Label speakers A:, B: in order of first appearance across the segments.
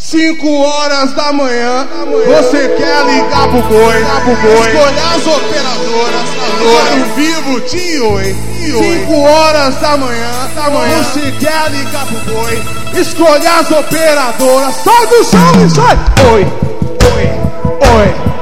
A: 5 horas da manhã, você quer ligar pro boi, escolher as operadoras, ao vivo, tio, hein? 5 horas da manhã, você quer ligar pro boi, escolher as operadoras, sai do chão e sai! Oi, oi, oi.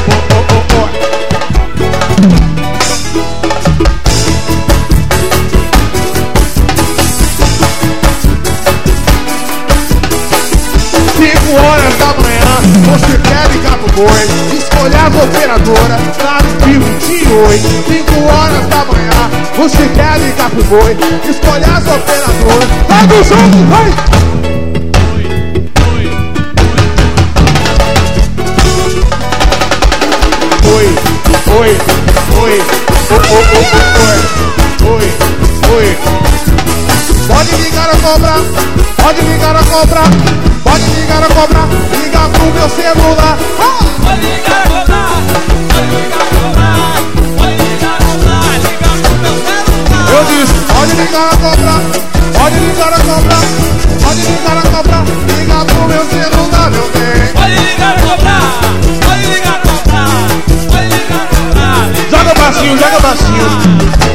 A: 5 horas da manhã, você quer ligar pro boi, escolher as operadoras, claro, vivo, tio, oi. 5 horas da manhã, você quer ligar pro boi, escolher as operadoras, vai do jogo, vai! Oi, oi. Pode ligar a cobra, pode ligar a cobra, pode ligar a cobra, liga pro meu celular.
B: Pode ligar a cobra, pode ligar a cobra, pode ligar a cobra, liga pro meu celular.
A: Eu disse, pode ligar a cobra, pode ligar a cobra, pode ligar a cobra, liga pro meu celular, meu bem.
B: Pode ligar a cobra, pode ligar a cobra, pode ligar a cobra.
A: Joga o baixinho, joga o baixinho.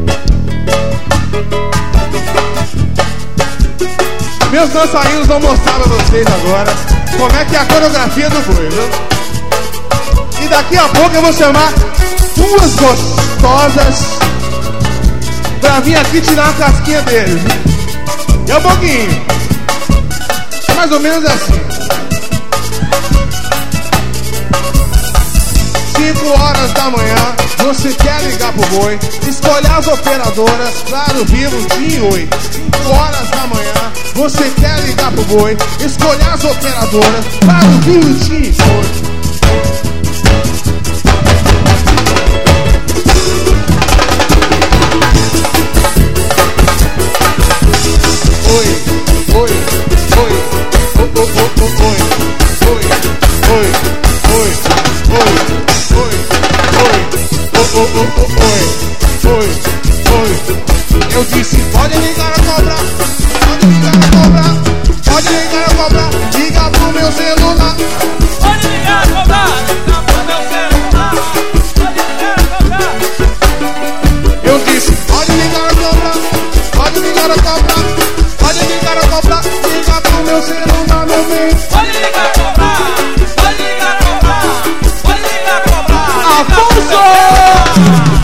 A: Meus dançarinos vão mostrar pra vocês agora como é que é a coreografia do boi, viu? E daqui a pouco eu vou chamar 2 gostosas pra vir aqui tirar a casquinha deles. É um pouquinho. Mais ou menos assim. 5 horas da manhã, você quer ligar pro boi, escolher as operadoras, claro, vivo, tinha, oi. 5 horas da manhã, você quer ligar pro boi, escolher as operadoras, claro, vivo, tinha, oi. Eu disse, pode ligar a cobra, pode ligar a cobra, pode ligar a cobra, liga pro meu celular.
B: Pode ligar a cobra, liga pro meu celular. Pode ligar a cobra.
A: Eu disse, pode ligar a cobra, pode ligar a cobra, pode ligar a cobra, liga pro meu celular, meu bem.
B: Pode ligar a cobra, pode ligar a cobra, pode ligar a cobra.
A: Afonso!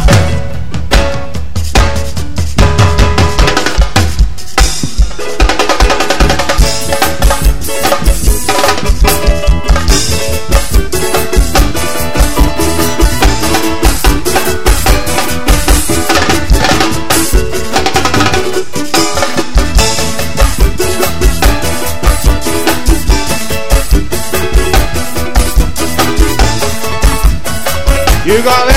A: E galera,